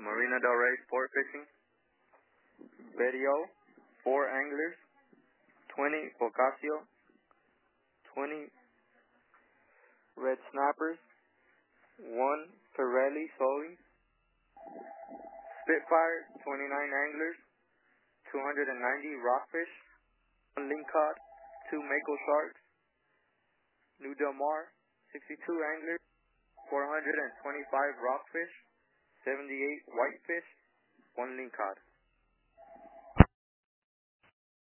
Marina Del Rey Sport Fishing. Video, 4 anglers, 20 Bocasio, 20 red snappers, 1 Pirelli Soli. Spitfire, 29 anglers, 290 rockfish, 1 lingcod, 2 mako sharks. New Del Mar, 62 anglers, 425 rockfish, 78 whitefish, 1 lingcod.